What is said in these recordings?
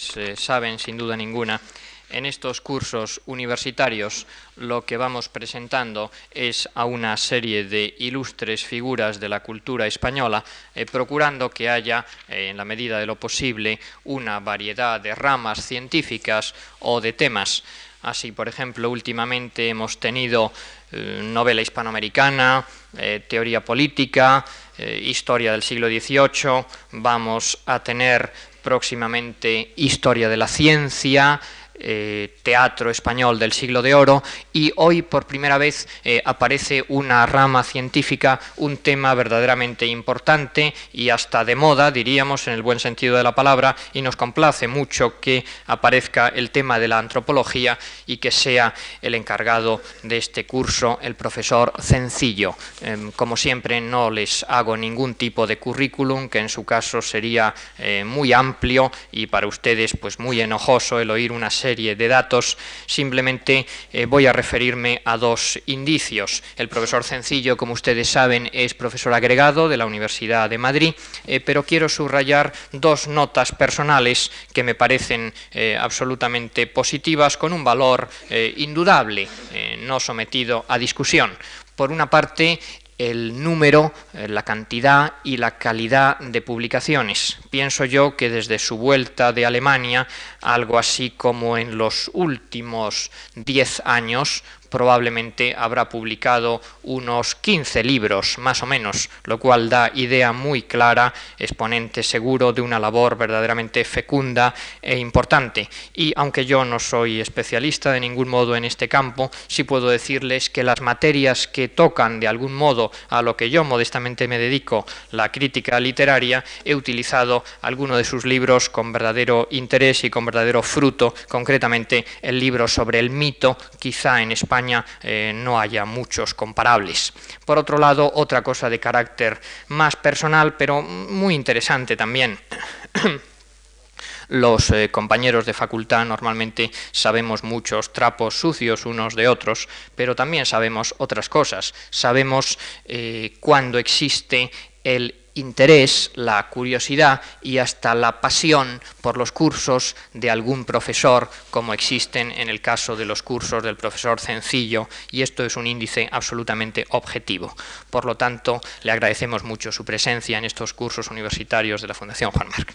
saben sin duda ninguna, en estos cursos universitarios lo que vamos presentando es a una serie de ilustres figuras de la cultura española, procurando que haya, en la medida de lo posible, una variedad de ramas científicas o de temas. Así, por ejemplo, últimamente hemos tenido novela hispanoamericana, teoría política, historia del siglo XVIII, vamos a tener próximamente historia de la ciencia, teatro español del siglo de oro, y hoy por primera vez aparece una rama científica, un tema verdaderamente importante y hasta de moda, diríamos, en el buen sentido de la palabra, y nos complace mucho que aparezca el tema de la antropología y que sea el encargado de este curso el profesor Cencillo. Como siempre, no les hago ningún tipo de currículum, que en su caso sería muy amplio y para ustedes pues muy enojoso el oír una serie de datos. Simplemente voy a referirme a dos indicios. El profesor Cencillo, como ustedes saben, es profesor agregado de la Universidad de Madrid, pero quiero subrayar dos notas personales que me parecen absolutamente positivas, con un valor indudable, no sometido a discusión. Por una parte, el número, la cantidad y la calidad de publicaciones. Pienso yo que desde su vuelta de Alemania, algo así como en los últimos 10 años, probablemente habrá publicado unos 15 libros, más o menos, lo cual da idea muy clara, exponente seguro de una labor verdaderamente fecunda e importante. Y aunque yo no soy especialista de ningún modo en este campo, sí puedo decirles que las materias que tocan de algún modo a lo que yo modestamente me dedico, la crítica literaria, he utilizado algunos de sus libros con verdadero interés y con verdadero fruto, concretamente el libro sobre el mito, quizá en España no haya muchos comparables. Por otro lado, otra cosa de carácter más personal, pero muy interesante también. Los compañeros de facultad normalmente sabemos muchos trapos sucios unos de otros, pero también sabemos otras cosas. Sabemos cuándo existe el interés, la curiosidad y hasta la pasión por los cursos de algún profesor, como existen en el caso de los cursos del profesor Cencillo, y esto es un índice absolutamente objetivo. Por lo tanto, le agradecemos mucho su presencia en estos cursos universitarios de la Fundación Juan Marc.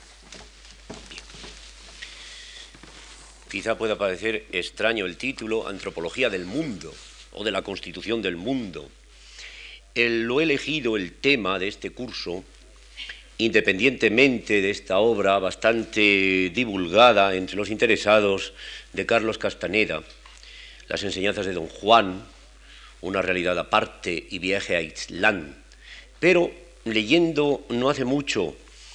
Quizá pueda parecer extraño el título, Antropología del Mundo, o de la Constitución del Mundo. Lo he elegido el tema de este curso, independientemente de esta obra bastante divulgada entre los interesados de Carlos Castaneda, Las enseñanzas de Don Juan, Una realidad aparte y Viaje a Ixtlán. Pero leyendo no hace mucho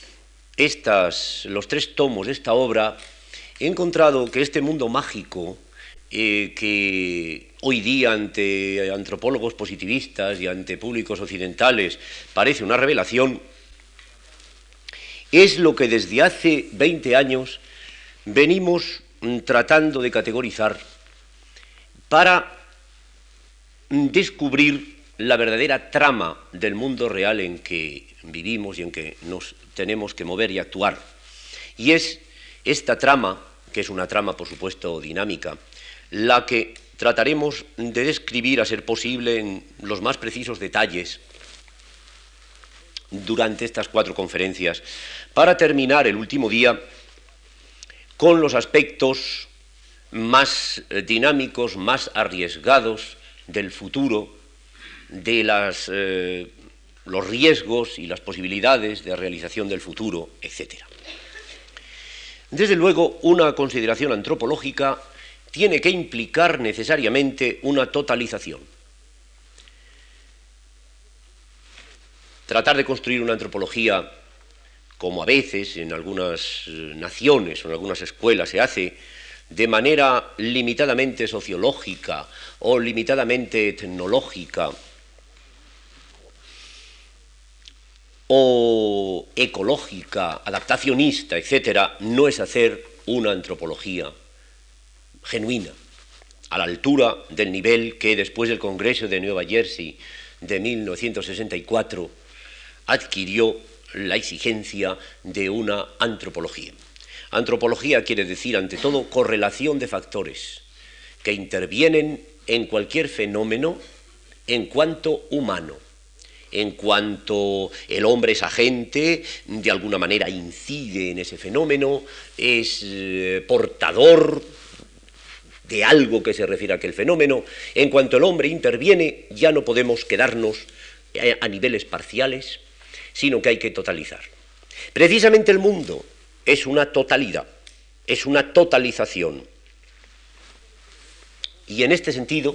los 3 tomos de esta obra, he encontrado que este mundo mágico que hoy día ante antropólogos positivistas y ante públicos occidentales parece una revelación, es lo que desde hace 20 años venimos tratando de categorizar para descubrir la verdadera trama del mundo real en que vivimos y en que nos tenemos que mover y actuar. Y es esta trama, que es una trama, por supuesto, dinámica, la que trataremos de describir, a ser posible, en los más precisos detalles durante estas 4 conferencias, para terminar el último día con los aspectos más dinámicos, más arriesgados del futuro, de los riesgos y las posibilidades de realización del futuro, etc. Desde luego, una consideración antropológica tiene que implicar necesariamente una totalización. Tratar de construir una antropología, como a veces en algunas naciones o en algunas escuelas se hace, de manera limitadamente sociológica o limitadamente etnológica o ecológica, adaptacionista, etc., no es hacer una antropología genuina, a la altura del nivel que después del Congreso de Nueva Jersey de 1964 adquirió la exigencia de una antropología. Antropología quiere decir, ante todo, correlación de factores que intervienen en cualquier fenómeno en cuanto humano, en cuanto el hombre es agente, de alguna manera incide en ese fenómeno, es portador de algo que se refiere a aquel fenómeno. En cuanto el hombre interviene, ya no podemos quedarnos a niveles parciales, sino que hay que totalizar. Precisamente el mundo es una totalidad, es una totalización. Y en este sentido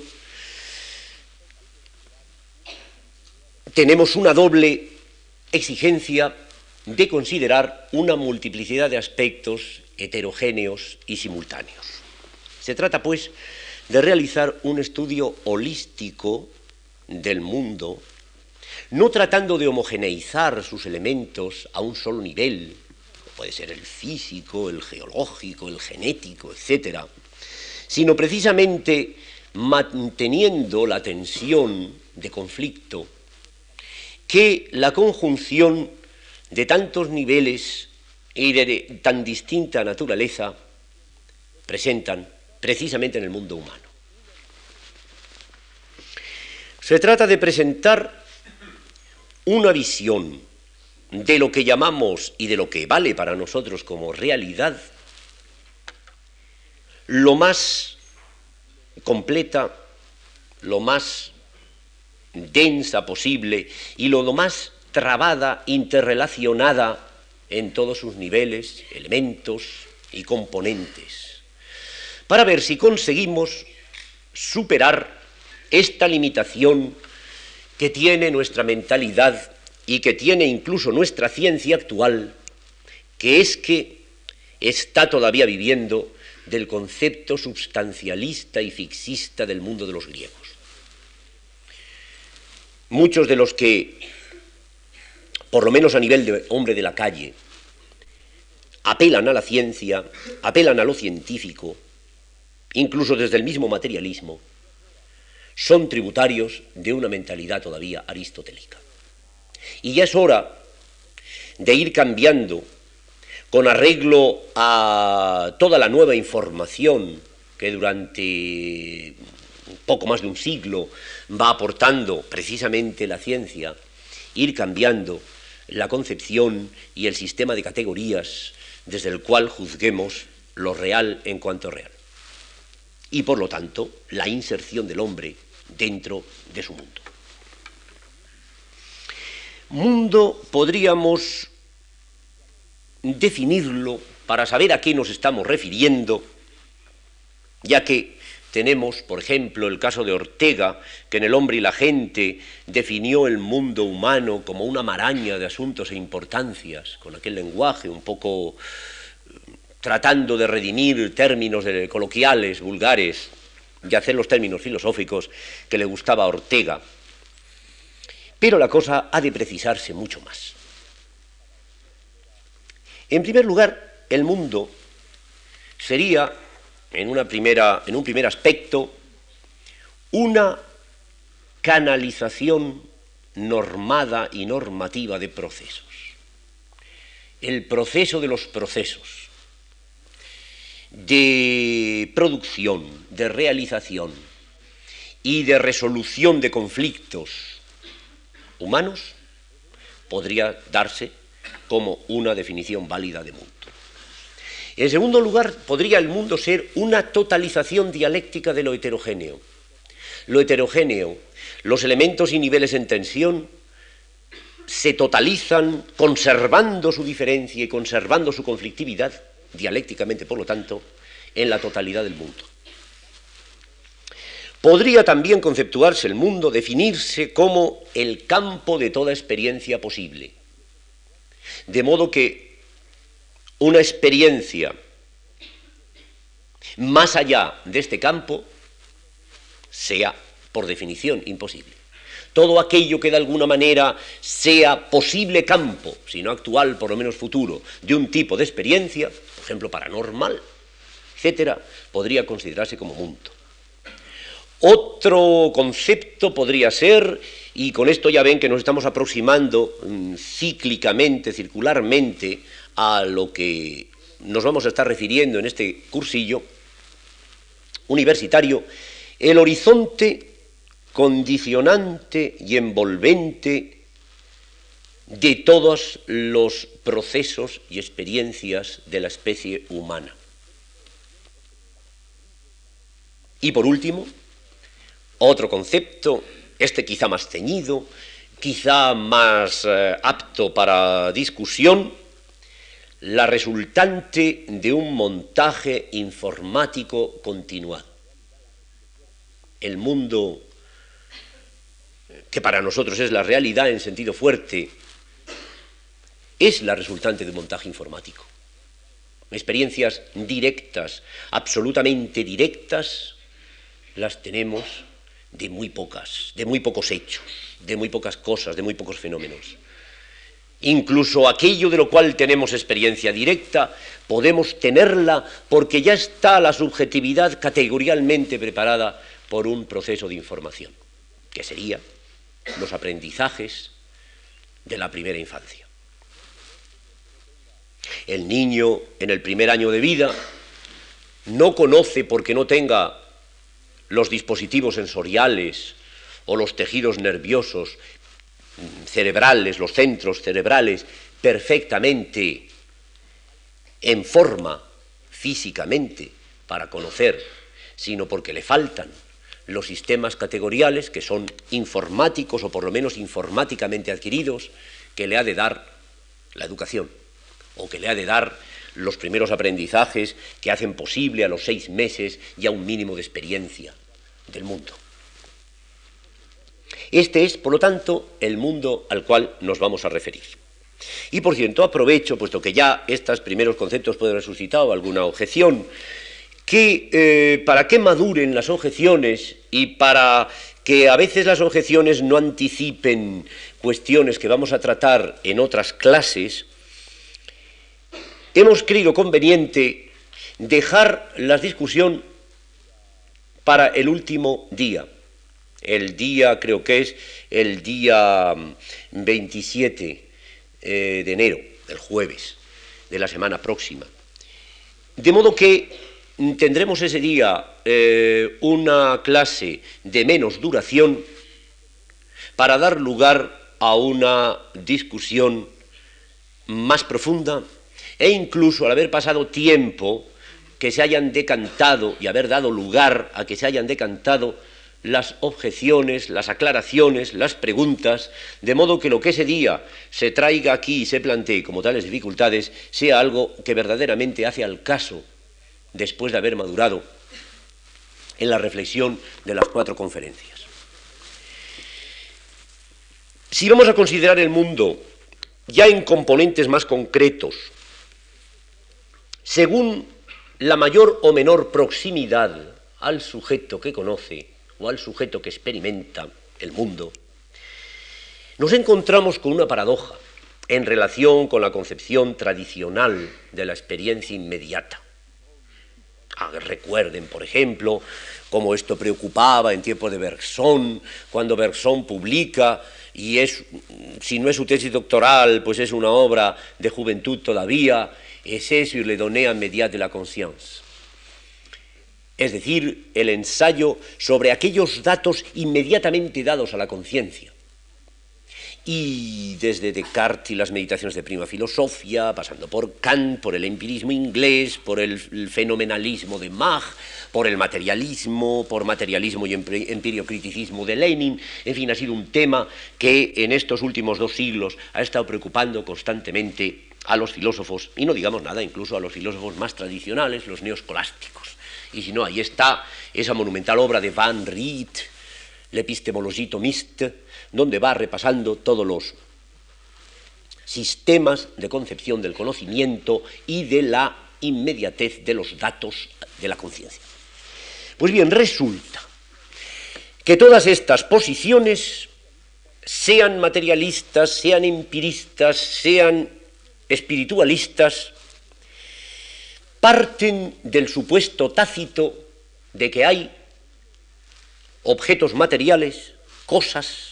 tenemos una doble exigencia de considerar una multiplicidad de aspectos heterogéneos y simultáneos. Se trata, pues, de realizar un estudio holístico del mundo, no tratando de homogeneizar sus elementos a un solo nivel, puede ser el físico, el geológico, el genético, etc., sino precisamente manteniendo la tensión de conflicto que la conjunción de tantos niveles y de tan distinta naturaleza presentan precisamente en el mundo humano. Se trata de presentar una visión de lo que llamamos y de lo que vale para nosotros como realidad, lo más completa, lo más densa posible y lo más trabada, interrelacionada en todos sus niveles, elementos y componentes, para ver si conseguimos superar esta limitación que tiene nuestra mentalidad y que tiene incluso nuestra ciencia actual, que es que está todavía viviendo del concepto substancialista y fixista del mundo de los griegos. Muchos de los que, por lo menos a nivel de hombre de la calle, apelan a la ciencia, apelan a lo científico, incluso desde el mismo materialismo, son tributarios de una mentalidad todavía aristotélica. Y ya es hora de ir cambiando con arreglo a toda la nueva información que durante poco más de un siglo va aportando precisamente la ciencia, ir cambiando la concepción y el sistema de categorías desde el cual juzguemos lo real en cuanto real. Y por lo tanto, la inserción del hombre dentro de su mundo. Mundo podríamos definirlo para saber a qué nos estamos refiriendo, ya que tenemos, por ejemplo, el caso de Ortega, que en El hombre y la gente definió el mundo humano como una maraña de asuntos e importancias, con aquel lenguaje un poco tratando de redimir términos coloquiales, vulgares, y hacer los términos filosóficos que le gustaba a Ortega. Pero la cosa ha de precisarse mucho más. En primer lugar, el mundo sería, en un primer aspecto, una canalización normada y normativa de procesos. El proceso de los procesos, de producción, de realización y de resolución de conflictos humanos, podría darse como una definición válida de mundo. En segundo lugar, podría el mundo ser una totalización dialéctica de lo heterogéneo. Lo heterogéneo, los elementos y niveles en tensión, se totalizan conservando su diferencia y conservando su conflictividad, dialécticamente, por lo tanto, en la totalidad del mundo. Podría también conceptuarse el mundo, definirse como el campo de toda experiencia posible. De modo que una experiencia más allá de este campo sea, por definición, imposible. Todo aquello que de alguna manera sea posible campo, si no actual, por lo menos futuro, de un tipo de experiencia, por ejemplo, paranormal, etcétera, podría considerarse como mundo. Otro concepto podría ser, y con esto ya ven que nos estamos aproximando cíclicamente, circularmente, a lo que nos vamos a estar refiriendo en este cursillo universitario, el horizonte condicionante y envolvente de todos los procesos y experiencias de la especie humana. Y por último, otro concepto, este quizá más ceñido, quizá más apto para discusión, la resultante de un montaje informático continuado. El mundo, que para nosotros es la realidad en sentido fuerte, es la resultante de un montaje informático. Experiencias directas, absolutamente directas, las tenemos de muy pocos hechos, de muy pocas cosas, de muy pocos fenómenos. Incluso aquello de lo cual tenemos experiencia directa, podemos tenerla porque ya está la subjetividad categorialmente preparada por un proceso de información, que sería los aprendizajes de la primera infancia. El niño en el primer año de vida no conoce porque no tenga los dispositivos sensoriales o los tejidos nerviosos cerebrales, los centros cerebrales perfectamente en forma físicamente para conocer, sino porque le faltan los sistemas categoriales que son informáticos o por lo menos informáticamente adquiridos que le ha de dar la educación o que le ha de dar los primeros aprendizajes que hacen posible a los 6 meses ya un mínimo de experiencia del mundo. Este es, por lo tanto, el mundo al cual nos vamos a referir. Y, por cierto, aprovecho, puesto que ya estos primeros conceptos pueden haber suscitado alguna objeción, que para que maduren las objeciones y para que a veces las objeciones no anticipen cuestiones que vamos a tratar en otras clases, hemos creído conveniente dejar la discusión para el último día. El día, creo que es el día 27 de enero, el jueves de la semana próxima. De modo que tendremos ese día una clase de menos duración para dar lugar a una discusión más profunda e incluso al haber pasado tiempo que se hayan decantado y haber dado lugar a que se hayan decantado las objeciones, las aclaraciones, las preguntas, de modo que lo que ese día se traiga aquí y se plantee como tales dificultades sea algo que verdaderamente hace al caso después de haber madurado en la reflexión de las 4 conferencias. Si vamos a considerar el mundo ya en componentes más concretos, según la mayor o menor proximidad al sujeto que conoce o al sujeto que experimenta el mundo, nos encontramos con una paradoja en relación con la concepción tradicional de la experiencia inmediata. Recuerden, por ejemplo, cómo esto preocupaba en tiempos de Bergson, cuando Bergson publica, y si no es su tesis doctoral, pues es una obra de juventud todavía, Essai sur les données immédiates de la conscience. Es decir, el ensayo sobre aquellos datos inmediatamente dados a la conciencia. Y desde Descartes y las meditaciones de prima filosofía, pasando por Kant, por el empirismo inglés, por el fenomenalismo de Mach, por el materialismo, por materialismo y empiriocriticismo de Lenin, en fin, ha sido un tema que en estos últimos 2 siglos ha estado preocupando constantemente a los filósofos, y no digamos nada, incluso a los filósofos más tradicionales, los neoscolásticos. Y si no, ahí está esa monumental obra de Van Riet, L'Epistémologie thomiste, donde va repasando todos los sistemas de concepción del conocimiento y de la inmediatez de los datos de la conciencia. Pues bien, resulta que todas estas posiciones, sean materialistas, sean empiristas, sean espiritualistas, parten del supuesto tácito de que hay objetos materiales, cosas,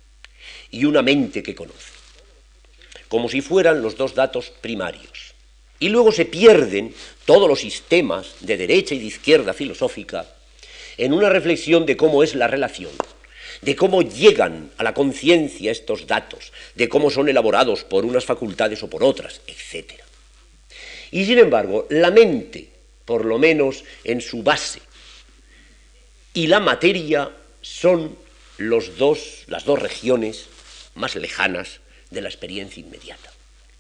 y una mente que conoce, como si fueran los 2 datos primarios. Y luego se pierden todos los sistemas de derecha y de izquierda filosófica en una reflexión de cómo es la relación, de cómo llegan a la conciencia estos datos, de cómo son elaborados por unas facultades o por otras, etc. Y sin embargo, la mente, por lo menos en su base, y la materia son las dos regiones más lejanas de la experiencia inmediata.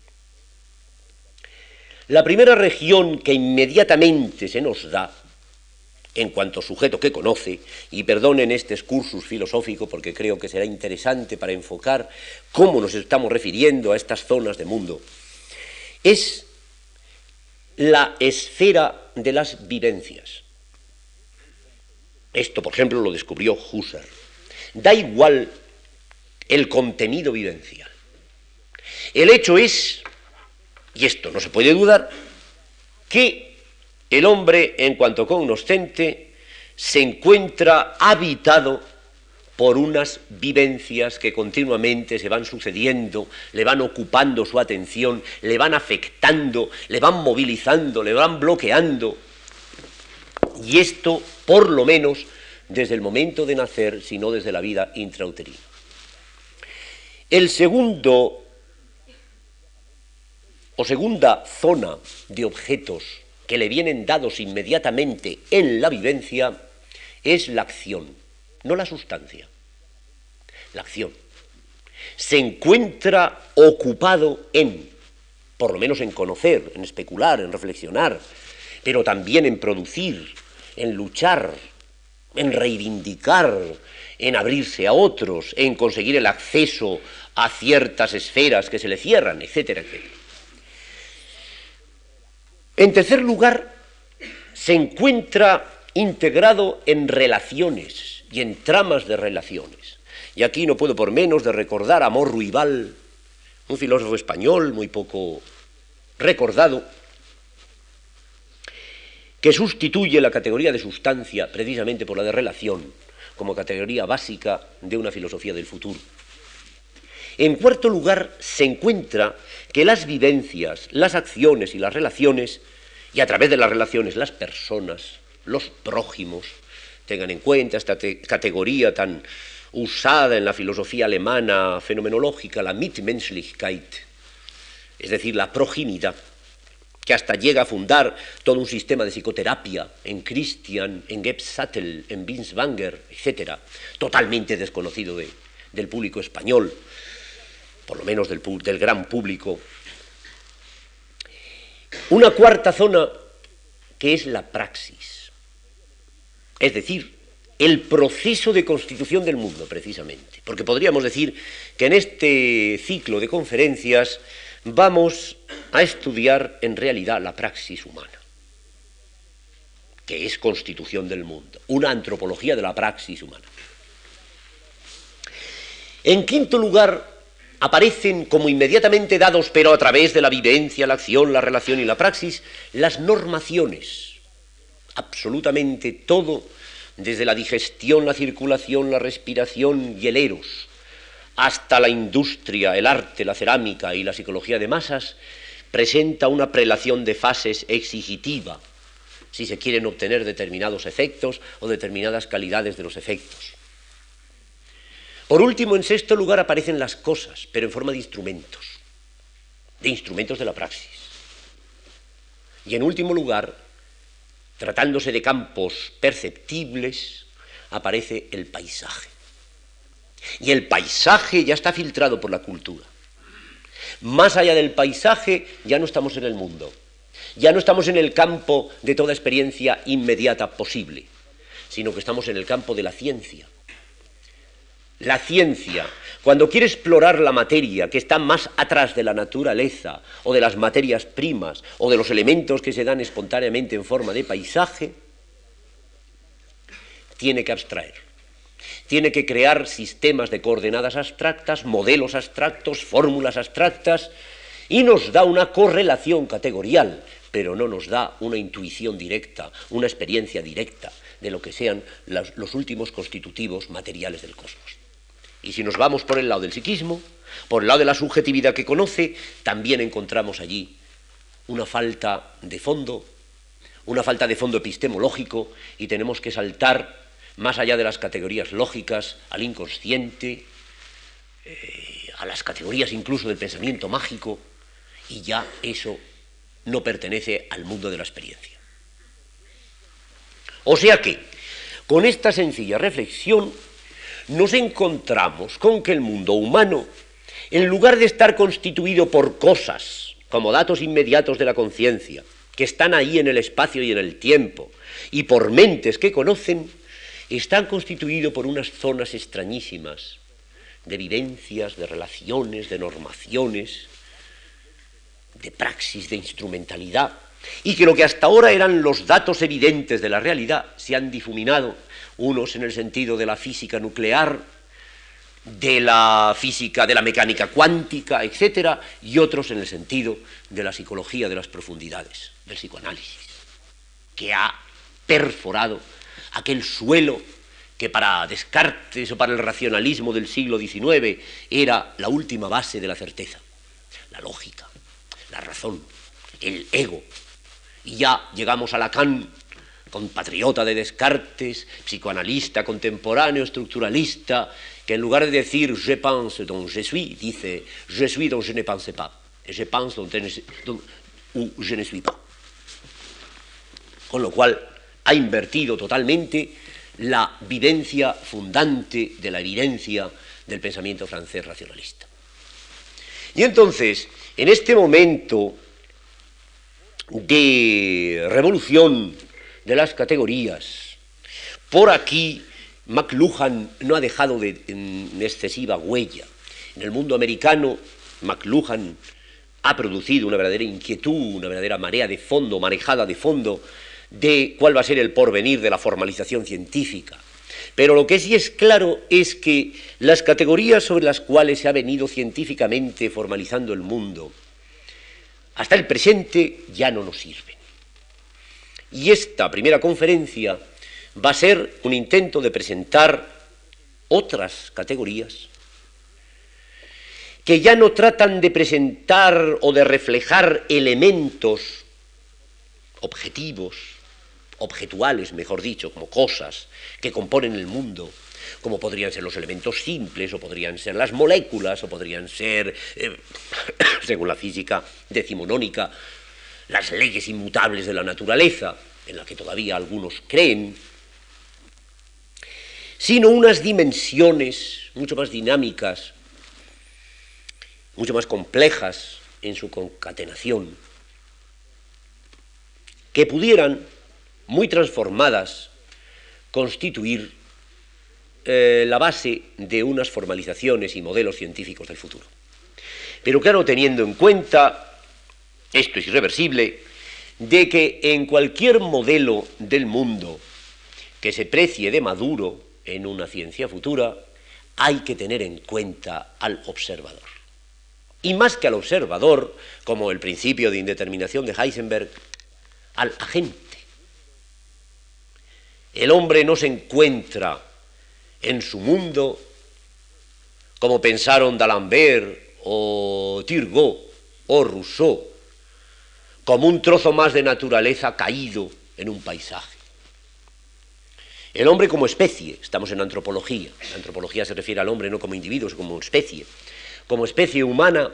La primera región que inmediatamente se nos da, en cuanto sujeto que conoce, y perdonen este excursus filosófico porque creo que será interesante para enfocar cómo nos estamos refiriendo a estas zonas de mundo, es la esfera de las vivencias. Esto, por ejemplo, lo descubrió Husserl. Da igual el contenido vivencial. El hecho es, y esto no se puede dudar, que el hombre, en cuanto cognoscente, se encuentra habitado por unas vivencias que continuamente se van sucediendo, le van ocupando su atención, le van afectando, le van movilizando, le van bloqueando. Y esto, por lo menos, desde el momento de nacer, sino desde la vida intrauterina. El segundo o segunda zona de objetos que le vienen dados inmediatamente en la vivencia es la acción, no la sustancia, la acción. Se encuentra ocupado en, por lo menos en conocer, en especular, en reflexionar, pero también en producir, en luchar, en reivindicar, en abrirse a otros, en conseguir el acceso a ciertas esferas que se le cierran, etcétera, etcétera. En tercer lugar, se encuentra integrado en relaciones y en tramas de relaciones. Y aquí no puedo por menos de recordar a Amor Ruibal, un filósofo español muy poco recordado, que sustituye la categoría de sustancia precisamente por la de relación como categoría básica de una filosofía del futuro. En cuarto lugar, se encuentra que las vivencias, las acciones y las relaciones, y a través de las relaciones las personas, los prójimos, tengan en cuenta esta categoría tan usada en la filosofía alemana fenomenológica, la Mitmenschlichkeit, es decir, la proximidad, que hasta llega a fundar todo un sistema de psicoterapia en Christian, en Gebsattel, en Binswanger, etc., totalmente desconocido del público español, por lo menos del gran público. Una cuarta zona que es la praxis, es decir, el proceso de constitución del mundo, precisamente, porque podríamos decir que en este ciclo de conferencias vamos a estudiar en realidad la praxis humana, que es constitución del mundo, una antropología de la praxis humana. En quinto lugar, aparecen como inmediatamente dados, pero a través de la vivencia, la acción, la relación y la praxis, las normaciones. Absolutamente todo, desde la digestión, la circulación, la respiración y el eros, hasta la industria, el arte, la cerámica y la psicología de masas, presenta una prelación de fases exigitiva, si se quieren obtener determinados efectos o determinadas calidades de los efectos. Por último, en sexto lugar, aparecen las cosas, pero en forma de instrumentos de la praxis. Y en último lugar, tratándose de campos perceptibles, aparece el paisaje. Y el paisaje ya está filtrado por la cultura. Más allá del paisaje, ya no estamos en el mundo. Ya no estamos en el campo de toda experiencia inmediata posible, sino que estamos en el campo de la ciencia. La ciencia, cuando quiere explorar la materia que está más atrás de la naturaleza o de las materias primas o de los elementos que se dan espontáneamente en forma de paisaje, tiene que abstraer, tiene que crear sistemas de coordenadas abstractas, modelos abstractos, fórmulas abstractas, y nos da una correlación categorial, pero no nos da una intuición directa, una experiencia directa de lo que sean los últimos constitutivos materiales del cosmos. Y si nos vamos por el lado del psiquismo, por el lado de la subjetividad que conoce, también encontramos allí una falta de fondo epistemológico, y tenemos que saltar más allá de las categorías lógicas al inconsciente, a las categorías incluso del pensamiento mágico, y ya eso no pertenece al mundo de la experiencia. O sea que, con esta sencilla reflexión, nos encontramos con que el mundo humano, en lugar de estar constituido por cosas, como datos inmediatos de la conciencia, que están ahí en el espacio y en el tiempo, y por mentes que conocen, están constituidos por unas zonas extrañísimas de vivencias, de relaciones, de normaciones, de praxis, de instrumentalidad, y que lo que hasta ahora eran los datos evidentes de la realidad se han difuminado, unos en el sentido de la física nuclear, de la física, de la mecánica cuántica, etcétera, y otros en el sentido de la psicología de las profundidades, del psicoanálisis, que ha perforado aquel suelo que para Descartes o para el racionalismo del siglo XIX era la última base de la certeza, la lógica, la razón, el ego. Y ya llegamos a Lacan, compatriota de Descartes, psicoanalista contemporáneo, estructuralista, que en lugar de decir je pense donc je suis, dice je suis donc je ne pense pas, et je pense donc je ne suis pas. Con lo cual ha invertido totalmente la vivencia fundante de la evidencia del pensamiento francés racionalista. Y entonces, en este momento de revolución de las categorías, por aquí McLuhan no ha dejado de excesiva huella. En el mundo americano, McLuhan ha producido una verdadera inquietud, una verdadera marea de fondo, marejada de fondo, de cuál va a ser el porvenir de la formalización científica. Pero lo que sí es claro es que las categorías sobre las cuales se ha venido científicamente formalizando el mundo, hasta el presente ya no nos sirven. Y esta primera conferencia va a ser un intento de presentar otras categorías que ya no tratan de presentar o de reflejar elementos objetivos, objetuales, mejor dicho, como cosas que componen el mundo, como podrían ser los elementos simples, o podrían ser las moléculas, o podrían ser, según la física decimonónica, las leyes inmutables de la naturaleza, en la que todavía algunos creen, sino unas dimensiones mucho más dinámicas, mucho más complejas en su concatenación, que pudieran, muy transformadas, constituir la base de unas formalizaciones y modelos científicos del futuro. Pero claro, teniendo en cuenta, esto es irreversible, de que en cualquier modelo del mundo que se precie de maduro en una ciencia futura, hay que tener en cuenta al observador. Y más que al observador, como el principio de indeterminación de Heisenberg, al agente. El hombre no se encuentra en su mundo, como pensaron d'Alembert o Turgot o Rousseau, como un trozo más de naturaleza caído en un paisaje. El hombre como especie, estamos en antropología, la antropología se refiere al hombre no como individuo, sino como especie humana,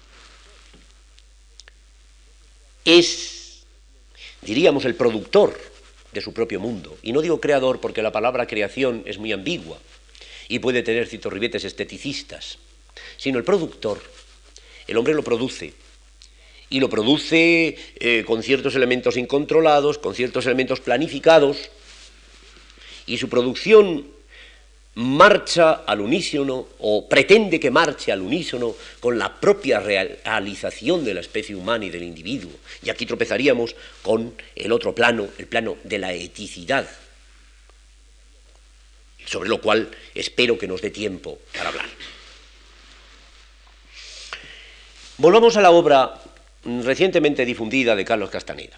es, diríamos, el productor de su propio mundo. Y no digo creador porque la palabra creación es muy ambigua y puede tener ciertos ribetes esteticistas, sino el productor. El hombre lo produce, y lo produce con ciertos elementos incontrolados, con ciertos elementos planificados, y su producción marcha al unísono, o pretende que marche al unísono, con la propia realización de la especie humana y del individuo. Y aquí tropezaríamos con el otro plano, el plano de la eticidad, sobre lo cual espero que nos dé tiempo para hablar. Volvamos a la obra recientemente difundida de Carlos Castaneda.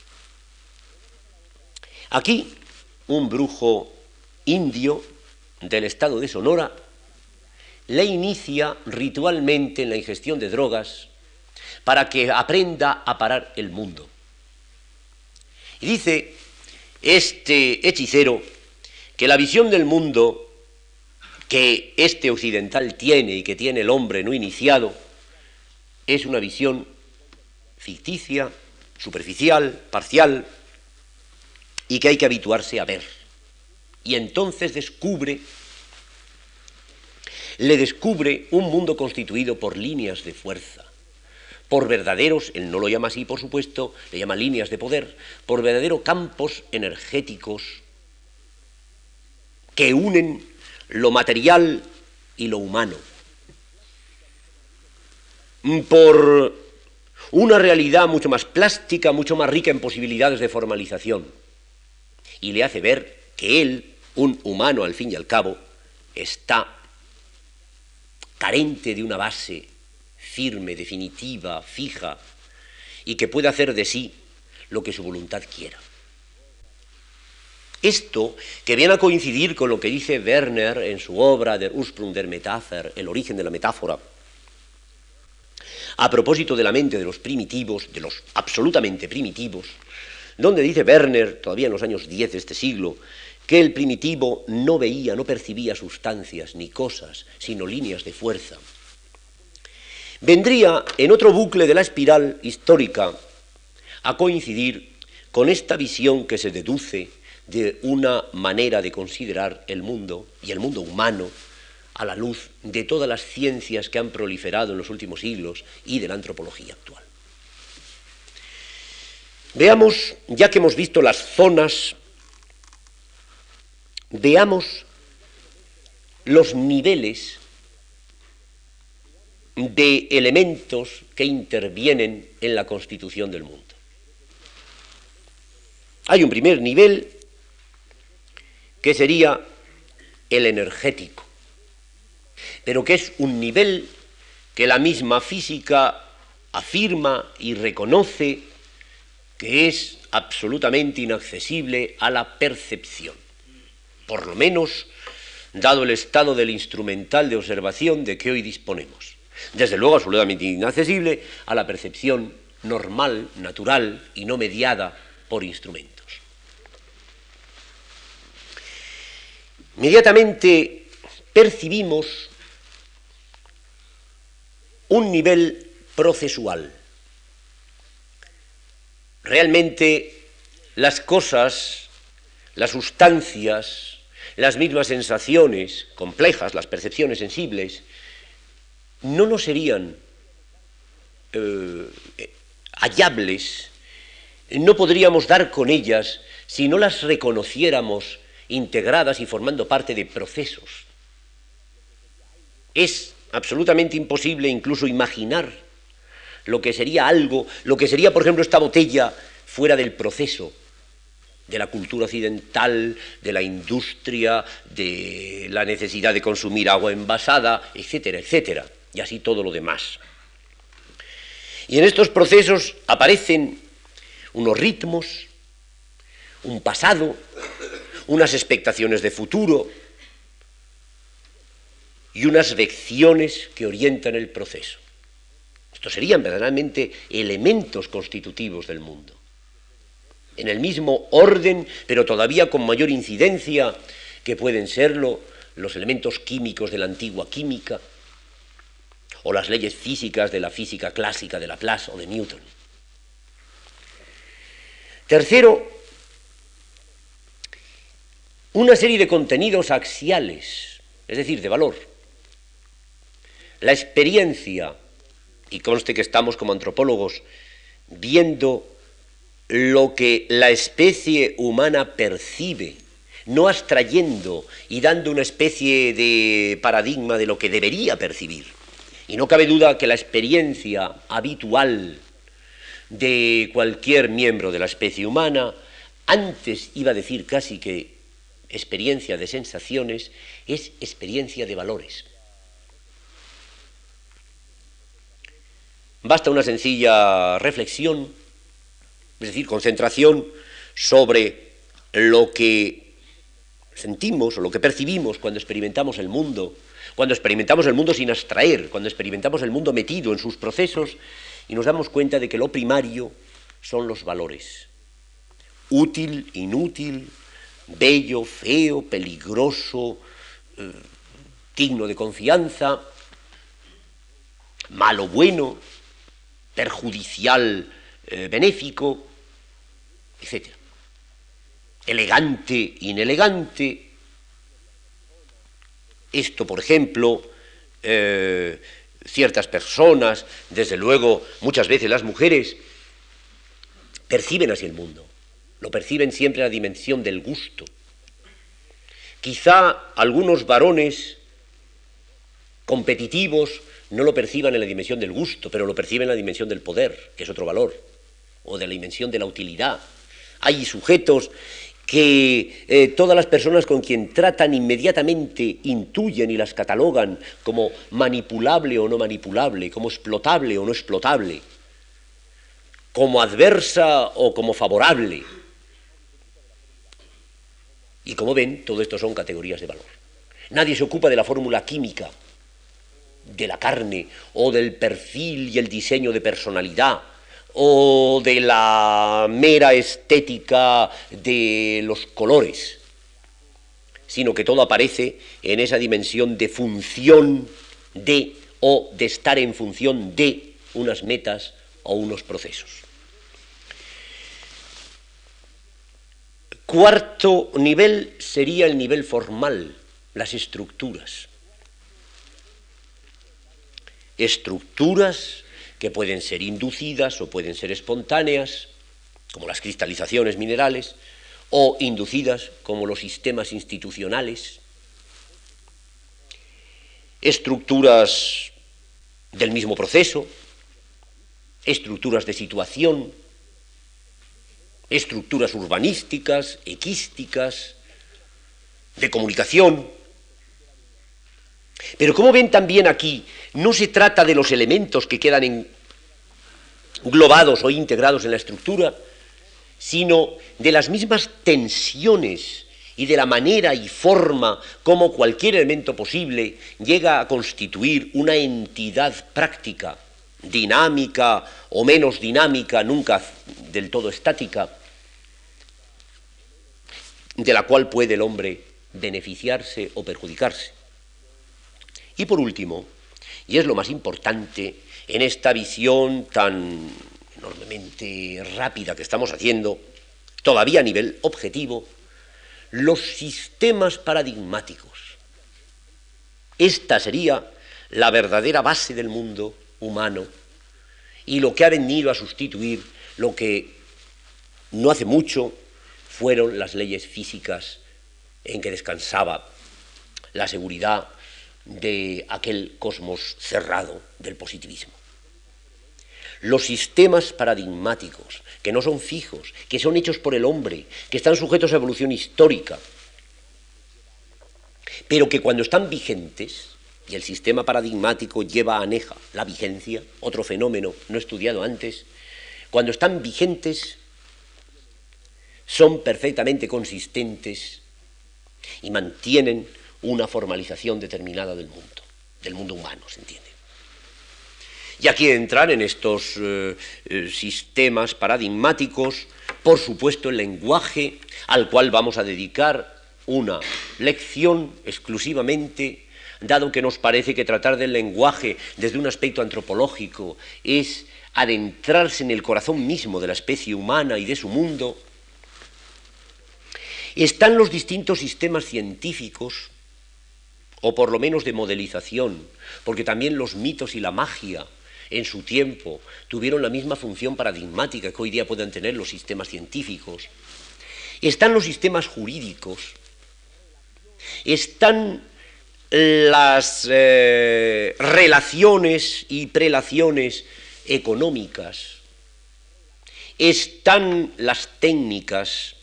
Aquí, un brujo indio del estado de Sonora le inicia ritualmente en la ingestión de drogas para que aprenda a parar el mundo. Y dice este hechicero que la visión del mundo que este occidental tiene y que tiene el hombre no iniciado es una visión ficticia, superficial, parcial, y que hay que habituarse a ver. Y entonces le descubre un mundo constituido por líneas de fuerza, por verdaderos, él no lo llama así por supuesto, le llama líneas de poder, por verdaderos campos energéticos que unen lo material y lo humano, por una realidad mucho más plástica, mucho más rica en posibilidades de formalización, y le hace ver que él, un humano al fin y al cabo, está carente de una base firme, definitiva, fija, y que puede hacer de sí lo que su voluntad quiera. Esto, que viene a coincidir con lo que dice Werner en su obra Der Ursprung der Metapher, el origen de la metáfora, a propósito de la mente de los primitivos, de los absolutamente primitivos, donde dice Werner, todavía en los años 10 de este siglo, que el primitivo no veía, no percibía sustancias ni cosas, sino líneas de fuerza. Vendría en otro bucle de la espiral histórica a coincidir con esta visión que se deduce de una manera de considerar el mundo y el mundo humano a la luz de todas las ciencias que han proliferado en los últimos siglos y de la antropología actual. Veamos, ya que hemos visto las zonas, veamos los niveles de elementos que intervienen en la constitución del mundo. Hay un primer nivel que sería el energético, pero que es un nivel que la misma física afirma y reconoce que es absolutamente inaccesible a la percepción, por lo menos dado el estado del instrumental de observación de que hoy disponemos. Desde luego absolutamente inaccesible a la percepción normal, natural y no mediada por instrumentos. Inmediatamente percibimos un nivel procesual. Realmente las cosas, las sustancias, las mismas sensaciones complejas, las percepciones sensibles, no nos serían hallables, no podríamos dar con ellas si no las reconociéramos integradas y formando parte de procesos. Es absolutamente imposible incluso imaginar lo que sería algo, lo que sería, por ejemplo, esta botella fuera del proceso de la cultura occidental, de la industria, de la necesidad de consumir agua envasada, etcétera, etcétera, y así todo lo demás. Y en estos procesos aparecen unos ritmos, un pasado, unas expectaciones de futuro y unas vecciones que orientan el proceso. Estos serían verdaderamente elementos constitutivos del mundo. En el mismo orden, pero todavía con mayor incidencia que pueden serlo los elementos químicos de la antigua química o las leyes físicas de la física clásica de Laplace o de Newton. Tercero, una serie de contenidos axiales, es decir, de valor. La experiencia, y conste que estamos como antropólogos viendo lo que la especie humana percibe, no abstrayendo y dando una especie de paradigma de lo que debería percibir. Y no cabe duda que la experiencia habitual de cualquier miembro de la especie humana, antes iba a decir casi que experiencia de sensaciones, es experiencia de valores. Basta una sencilla reflexión, es decir, concentración sobre lo que sentimos o lo que percibimos cuando experimentamos el mundo sin abstraer, cuando experimentamos el mundo metido en sus procesos, y nos damos cuenta de que lo primario son los valores. Útil, inútil, bello, feo, peligroso, digno de confianza, malo, bueno, perjudicial, benéfico, etc. Elegante, inelegante. Esto, por ejemplo, ciertas personas, desde luego muchas veces las mujeres, perciben así el mundo. Lo perciben siempre en la dimensión del gusto. Quizá algunos varones competitivos no lo perciban en la dimensión del gusto, pero lo perciben en la dimensión del poder, que es otro valor, o de la dimensión de la utilidad. Hay sujetos que todas las personas con quien tratan inmediatamente intuyen y las catalogan como manipulable o no manipulable, como explotable o no explotable, como adversa o como favorable. Y como ven, todo esto son categorías de valor. Nadie se ocupa de la fórmula química de la carne, o del perfil y el diseño de personalidad, o de la mera estética de los colores, sino que todo aparece en esa dimensión de función de, o de estar en función de unas metas o unos procesos. Cuarto nivel sería el nivel formal, las estructuras. Estructuras que pueden ser inducidas o pueden ser espontáneas, como las cristalizaciones minerales, o inducidas, como los sistemas institucionales. Estructuras del mismo proceso, estructuras de situación, estructuras urbanísticas, equísticas, de comunicación. Pero como ven también aquí, no se trata de los elementos que quedan englobados o integrados en la estructura, sino de las mismas tensiones y de la manera y forma como cualquier elemento posible llega a constituir una entidad práctica, dinámica o menos dinámica, nunca del todo estática, de la cual puede el hombre beneficiarse o perjudicarse. Y por último, y es lo más importante en esta visión tan enormemente rápida que estamos haciendo, todavía a nivel objetivo, los sistemas paradigmáticos. Esta sería la verdadera base del mundo humano y lo que ha venido a sustituir lo que no hace mucho fueron las leyes físicas en que descansaba la seguridad de aquel cosmos cerrado del positivismo. Los sistemas paradigmáticos, que no son fijos, que son hechos por el hombre, que están sujetos a evolución histórica, pero que cuando están vigentes, y el sistema paradigmático lleva aneja la vigencia, otro fenómeno no estudiado antes, cuando están vigentes son perfectamente consistentes y mantienen una formalización determinada del mundo humano, ¿se entiende? Y aquí entran en estos sistemas paradigmáticos, por supuesto, el lenguaje, al cual vamos a dedicar una lección exclusivamente, dado que nos parece que tratar del lenguaje desde un aspecto antropológico es adentrarse en el corazón mismo de la especie humana y de su mundo. Están los distintos sistemas científicos, o por lo menos de modelización, porque también los mitos y la magia en su tiempo tuvieron la misma función paradigmática que hoy día pueden tener los sistemas científicos. Están los sistemas jurídicos, están las relaciones y prelaciones económicas, están las técnicas,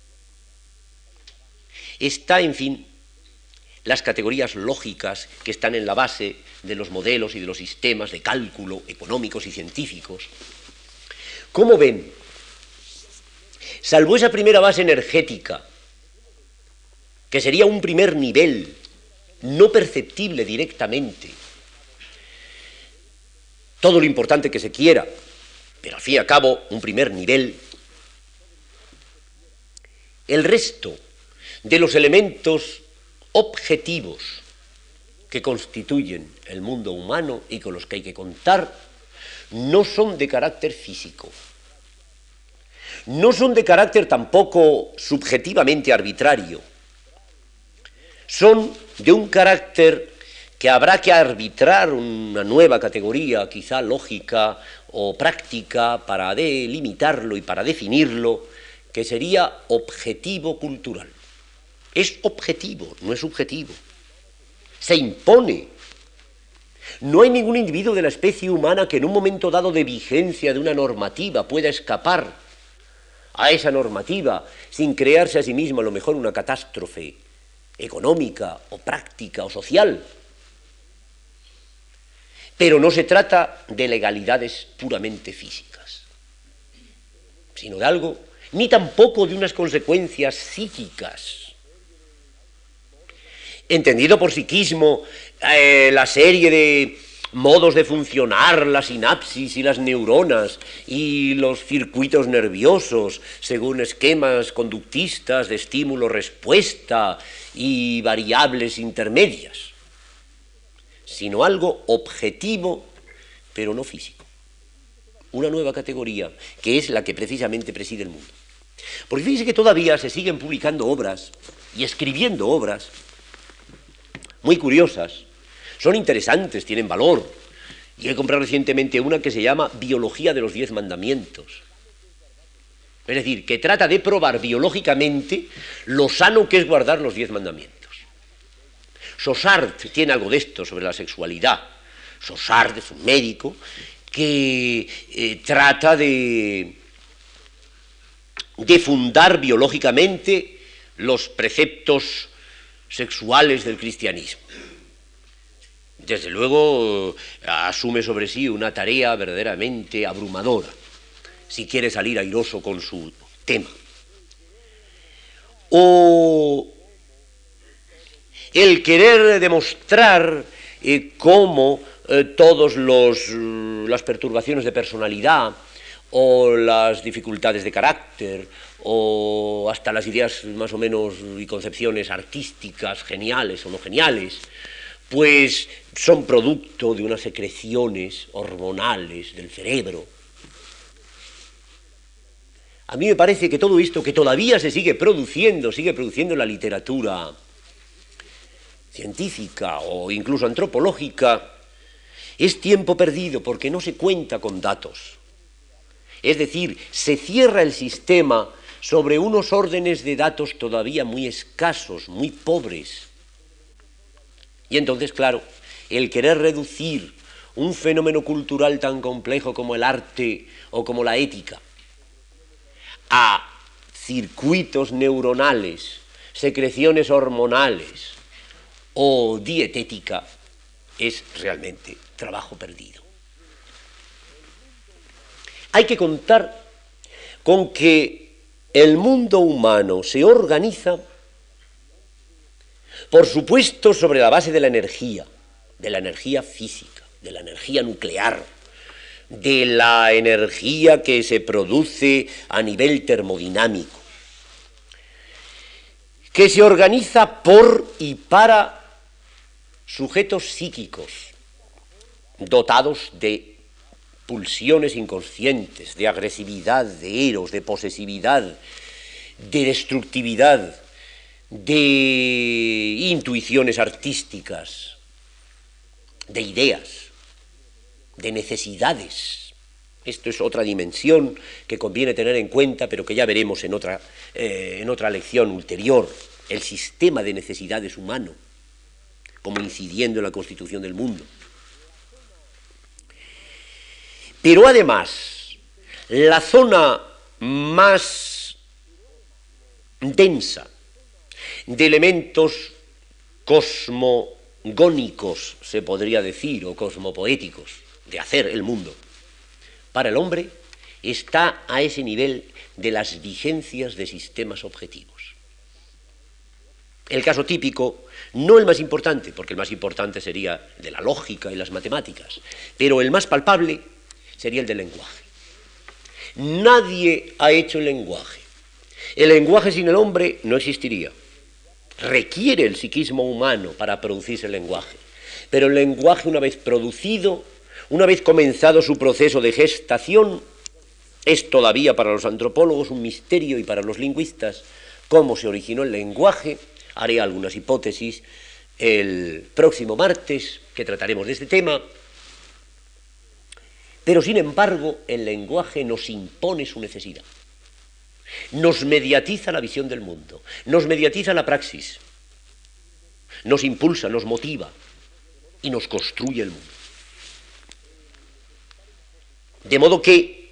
está, en fin, las categorías lógicas que están en la base de los modelos y de los sistemas de cálculo económicos y científicos. ¿Cómo ven? Salvo esa primera base energética, que sería un primer nivel, no perceptible directamente, todo lo importante que se quiera, pero al fin y al cabo un primer nivel. El resto de los elementos objetivos que constituyen el mundo humano y con los que hay que contar no son de carácter físico, no son de carácter tampoco subjetivamente arbitrario, son de un carácter que habrá que arbitrar una nueva categoría, quizá lógica o práctica, para delimitarlo y para definirlo, que sería objetivo cultural. Es objetivo, no es subjetivo. Se impone. No hay ningún individuo de la especie humana que en un momento dado de vigencia de una normativa pueda escapar a esa normativa sin crearse a sí mismo a lo mejor una catástrofe económica o práctica o social. Pero no se trata de legalidades puramente físicas, sino de algo, ni tampoco de unas consecuencias psíquicas. Entendido por psiquismo la serie de modos de funcionar, la sinapsis y las neuronas y los circuitos nerviosos según esquemas conductistas de estímulo-respuesta y variables intermedias, sino algo objetivo, pero no físico. Una nueva categoría, que es la que precisamente preside el mundo. Porque fíjense que todavía se siguen publicando obras y escribiendo obras muy curiosas, son interesantes, tienen valor. Y he comprado recientemente una que se llama Biología de los 10 mandamientos. Es decir, que trata de probar biológicamente lo sano que es guardar los 10 mandamientos. Sossart tiene algo de esto sobre la sexualidad. Sossart es un médico que trata de fundar biológicamente los preceptos sexuales del cristianismo. Desde luego asume sobre sí una tarea verdaderamente abrumadora, si quiere salir airoso con su tema. O el querer demostrar cómo todas las perturbaciones de personalidad o las dificultades de carácter o hasta las ideas más o menos y concepciones artísticas, geniales o no geniales, pues son producto de unas secreciones hormonales del cerebro. A mí me parece que todo esto que todavía se sigue produciendo en la literatura científica o incluso antropológica, es tiempo perdido porque no se cuenta con datos. Es decir, se cierra el sistema sobre unos órdenes de datos todavía muy escasos, muy pobres. Y entonces, claro, el querer reducir un fenómeno cultural tan complejo como el arte o como la ética a circuitos neuronales, secreciones hormonales o dietética es realmente trabajo perdido. Hay que contar con que el mundo humano se organiza, por supuesto, sobre la base de la energía física, de la energía nuclear, de la energía que se produce a nivel termodinámico, que se organiza por y para sujetos psíquicos, dotados de pulsiones inconscientes, de agresividad, de eros, de posesividad, de destructividad, de intuiciones artísticas, de ideas, de necesidades. Esto es otra dimensión que conviene tener en cuenta, pero que ya veremos en otra lección ulterior, el sistema de necesidades humano, como incidiendo en la constitución del mundo. Pero además, la zona más densa de elementos cosmogónicos, se podría decir, o cosmopoéticos, de hacer el mundo para el hombre, está a ese nivel de las vigencias de sistemas objetivos. El caso típico, no el más importante, porque el más importante sería el de la lógica y las matemáticas, pero el más palpable sería el del lenguaje. Nadie ha hecho el lenguaje. El lenguaje sin el hombre no existiría. Requiere el psiquismo humano para producirse el lenguaje. Pero el lenguaje, una vez producido, una vez comenzado su proceso de gestación, es todavía para los antropólogos un misterio y para los lingüistas cómo se originó el lenguaje. Haré algunas hipótesis el próximo martes, que trataremos de este tema. Pero, sin embargo, el lenguaje nos impone su necesidad. Nos mediatiza la visión del mundo, nos mediatiza la praxis, nos impulsa, nos motiva y nos construye el mundo. De modo que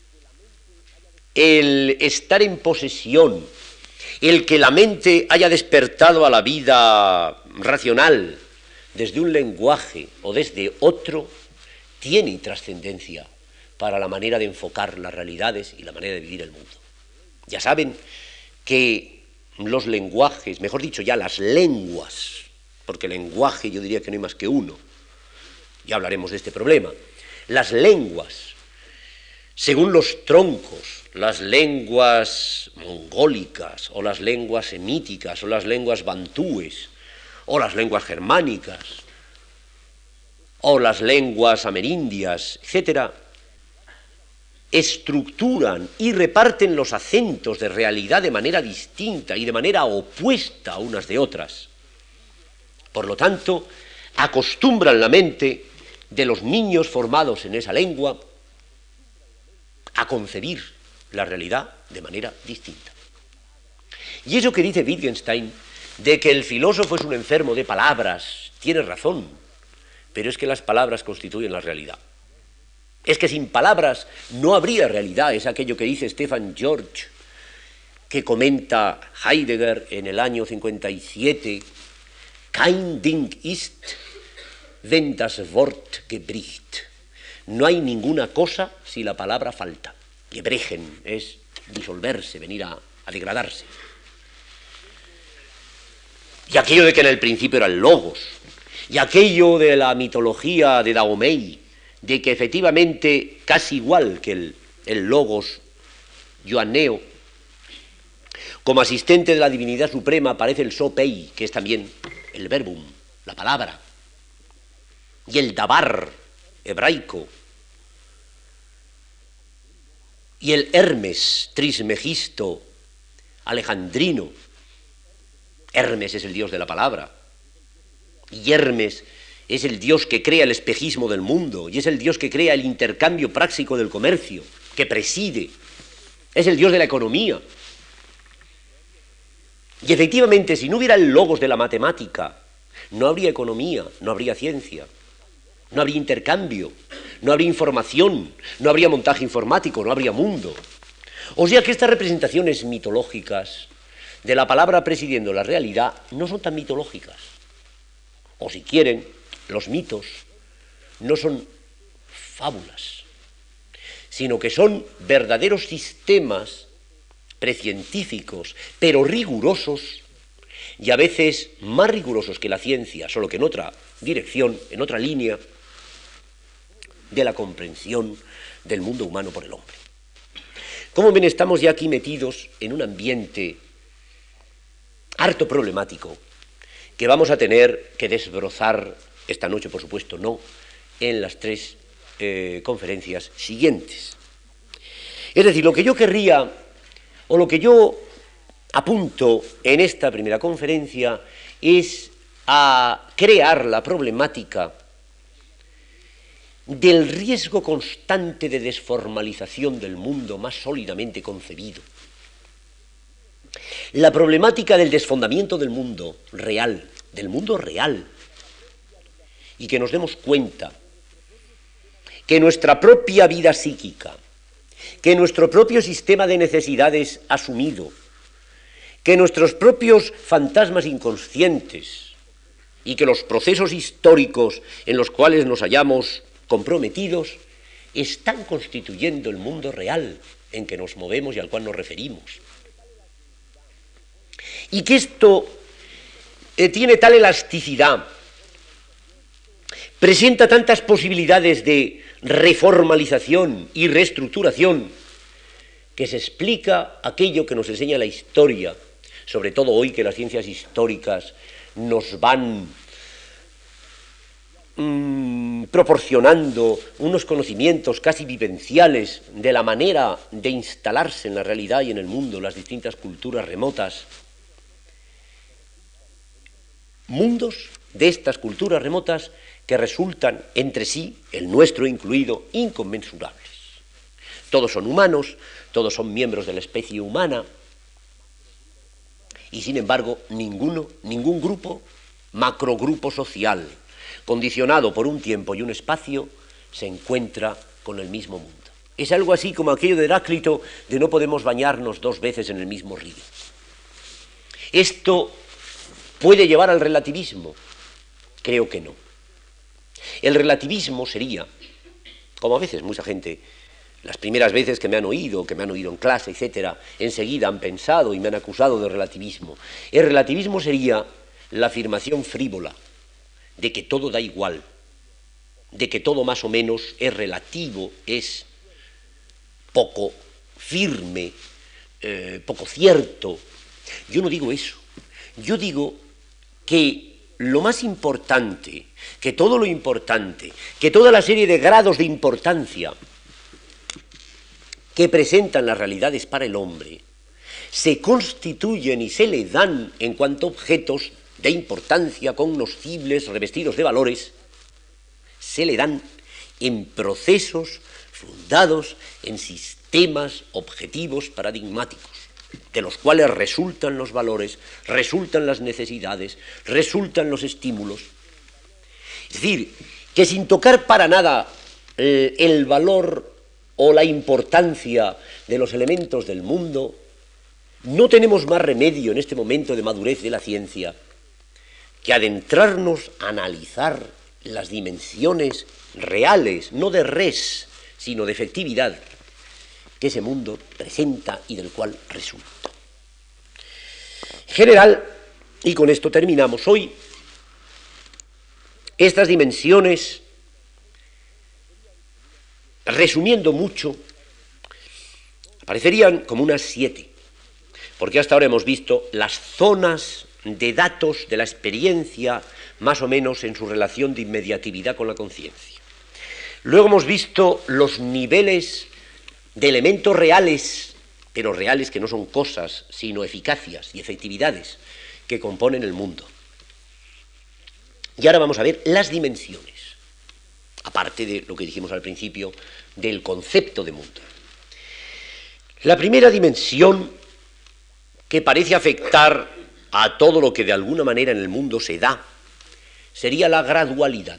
el estar en posesión, el que la mente haya despertado a la vida racional desde un lenguaje o desde otro, tiene trascendencia para la manera de enfocar las realidades y la manera de vivir el mundo. Ya saben que los lenguajes, mejor dicho, ya las lenguas, porque lenguaje yo diría que no hay más que uno, ya hablaremos de este problema, las lenguas, según los troncos, las lenguas mongólicas, o las lenguas semíticas, o las lenguas bantúes, o las lenguas germánicas, o las lenguas amerindias, etcétera, estructuran y reparten los acentos de realidad de manera distinta y de manera opuesta unas de otras. Por lo tanto, acostumbran la mente de los niños formados en esa lengua a concebir la realidad de manera distinta. Y eso que dice Wittgenstein, de que el filósofo es un enfermo de palabras, tiene razón, pero es que las palabras constituyen la realidad. Es que sin palabras no habría realidad, es aquello que dice Stefan George, que comenta Heidegger en el año 57, Kein Ding ist, wenn das Wort gebricht. No hay ninguna cosa si la palabra falta. Gebrechen es disolverse, venir a degradarse. Y aquello de que en el principio era el logos, y aquello de la mitología de Dahomey, de que efectivamente, casi igual que el logos joanneo, como asistente de la divinidad suprema aparece el sopei, que es también el verbum, la palabra, y el dabar hebraico, y el Hermes trismegisto alejandrino. Hermes es el dios de la palabra, y Hermes es el Dios que crea el espejismo del mundo, y es el Dios que crea el intercambio práctico del comercio, que preside, es el Dios de la economía. Y efectivamente, si no hubiera el logos de la matemática, no habría economía, no habría ciencia, no habría intercambio, no habría información, no habría montaje informático, no habría mundo. O sea que estas representaciones mitológicas de la palabra presidiendo la realidad no son tan mitológicas. O si quieren, los mitos no son fábulas, sino que son verdaderos sistemas precientíficos, pero rigurosos, y a veces más rigurosos que la ciencia, solo que en otra dirección, en otra línea, de la comprensión del mundo humano por el hombre. Como ven, estamos ya aquí metidos en un ambiente harto problemático, que vamos a tener que desbrozar esta noche, por supuesto, no, en las tres conferencias siguientes. Es decir, lo que yo querría, o lo que yo apunto en esta primera conferencia, es a crear la problemática del riesgo constante de desformalización del mundo más sólidamente concebido. La problemática del desfondamiento del mundo real, y que nos demos cuenta que nuestra propia vida psíquica, que nuestro propio sistema de necesidades asumido, que nuestros propios fantasmas inconscientes y que los procesos históricos en los cuales nos hallamos comprometidos están constituyendo el mundo real en que nos movemos y al cual nos referimos. Y que esto tiene tal elasticidad, presenta tantas posibilidades de reformalización y reestructuración, que se explica aquello que nos enseña la historia, sobre todo hoy que las ciencias históricas nos van proporcionando unos conocimientos casi vivenciales de la manera de instalarse en la realidad y en el mundo las distintas culturas remotas. Mundos de estas culturas remotas que resultan entre sí, el nuestro incluido, inconmensurables. Todos son humanos, todos son miembros de la especie humana, y sin embargo ningún grupo, macrogrupo social, condicionado por un tiempo y un espacio, se encuentra con el mismo mundo. Es algo así como aquello de Heráclito de no podemos bañarnos 2 veces en el mismo río. ¿Esto puede llevar al relativismo? Creo que no. El relativismo sería, como a veces mucha gente, las primeras veces que me han oído en clase, etcétera, enseguida han pensado y me han acusado de relativismo. El relativismo sería la afirmación frívola de que todo da igual, de que todo más o menos es relativo, es poco firme, poco cierto. Yo no digo eso. Yo digo que lo más importante, que todo lo importante, que toda la serie de grados de importancia que presentan las realidades para el hombre, se constituyen y se le dan en cuanto a objetos de importancia cognoscibles, revestidos de valores, se le dan en procesos fundados en sistemas objetivos paradigmáticos, de los cuales resultan los valores, resultan las necesidades, resultan los estímulos. Es decir, que sin tocar para nada el valor o la importancia de los elementos del mundo, no tenemos más remedio en este momento de madurez de la ciencia que adentrarnos a analizar las dimensiones reales, no de res, sino de efectividad, que ese mundo presenta y del cual resulta. En general, y con esto terminamos hoy, estas dimensiones, resumiendo mucho, aparecerían como unas 7, porque hasta ahora hemos visto las zonas de datos de la experiencia, más o menos en su relación de inmediatividad con la conciencia. Luego hemos visto los niveles de elementos reales, pero reales que no son cosas, sino eficacias y efectividades que componen el mundo. Y ahora vamos a ver las dimensiones, aparte de lo que dijimos al principio, del concepto de mundo. La primera dimensión que parece afectar a todo lo que de alguna manera en el mundo se da sería la gradualidad.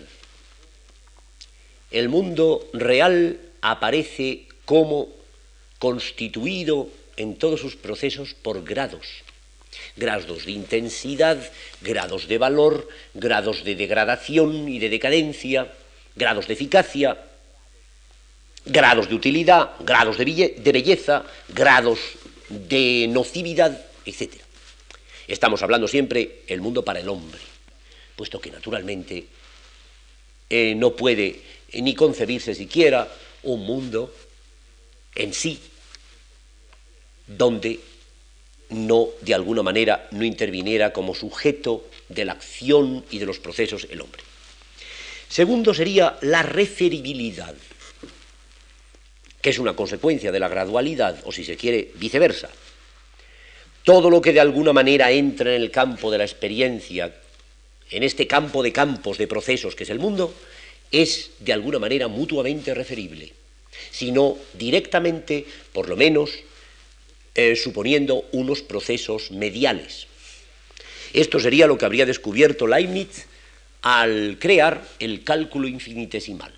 El mundo real aparece como constituido en todos sus procesos por grados. Grados de intensidad, grados de valor, grados de degradación y de decadencia, grados de eficacia, grados de utilidad, grados de belleza, grados de nocividad, etc. Estamos hablando siempre el mundo para el hombre, puesto que naturalmente no puede ni concebirse siquiera un mundo en sí donde no, de alguna manera, no interviniera como sujeto de la acción y de los procesos el hombre. Segundo sería la referibilidad, que es una consecuencia de la gradualidad, o si se quiere, viceversa. Todo lo que de alguna manera entra en el campo de la experiencia, en este campo de campos de procesos que es el mundo, es de alguna manera mutuamente referible, sino directamente, por lo menos, suponiendo unos procesos mediales. Esto sería lo que habría descubierto Leibniz al crear el cálculo infinitesimal.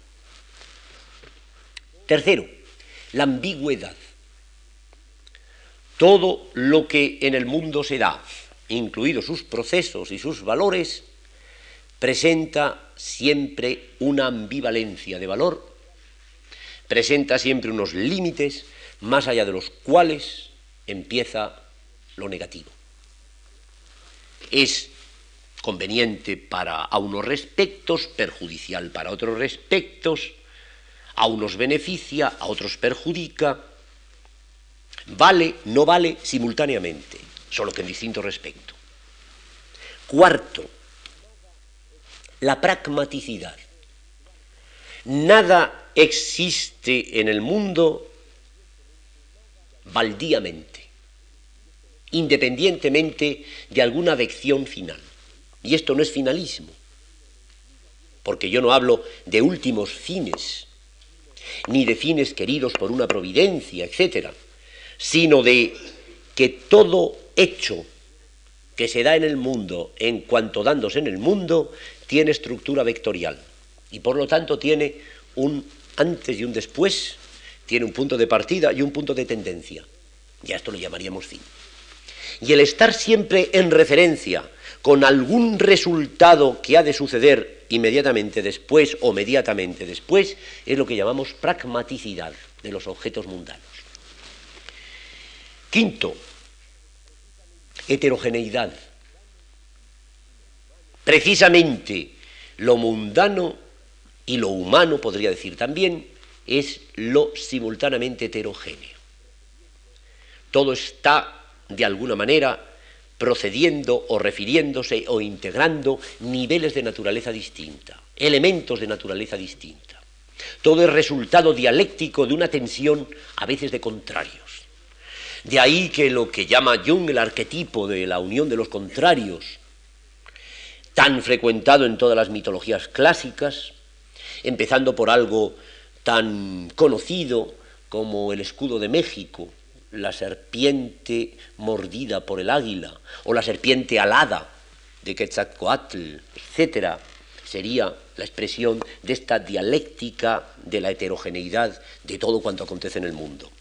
Tercero, la ambigüedad. Todo lo que en el mundo se da, incluidos sus procesos y sus valores, presenta siempre una ambivalencia de valor, presenta siempre unos límites más allá de los cuales empieza lo negativo. Es conveniente a unos respectos, perjudicial para otros respectos, a unos beneficia, a otros perjudica, vale, no vale simultáneamente, solo que en distinto respecto. Cuarto, la pragmaticidad. Nada existe en el mundo baldíamente, independientemente de alguna adhesión final. Y esto no es finalismo, porque yo no hablo de últimos fines, ni de fines queridos por una providencia, etc., sino de que todo hecho que se da en el mundo, en cuanto dándose en el mundo, tiene estructura vectorial, y por lo tanto tiene un antes y un después, tiene un punto de partida y un punto de tendencia. Ya esto lo llamaríamos fin. Y el estar siempre en referencia con algún resultado que ha de suceder inmediatamente después o mediatamente después, es lo que llamamos pragmaticidad de los objetos mundanos. Quinto, heterogeneidad. Precisamente lo mundano y lo humano, podría decir también, es lo simultáneamente heterogéneo. Todo está, de alguna manera, procediendo o refiriéndose o integrando niveles de naturaleza distinta, elementos de naturaleza distinta. Todo es resultado dialéctico de una tensión a veces de contrarios. De ahí que lo que llama Jung el arquetipo de la unión de los contrarios, tan frecuentado en todas las mitologías clásicas, empezando por algo tan conocido como el escudo de México, la serpiente mordida por el águila, o la serpiente alada de Quetzalcóatl, etc., sería la expresión de esta dialéctica de la heterogeneidad de todo cuanto acontece en el mundo.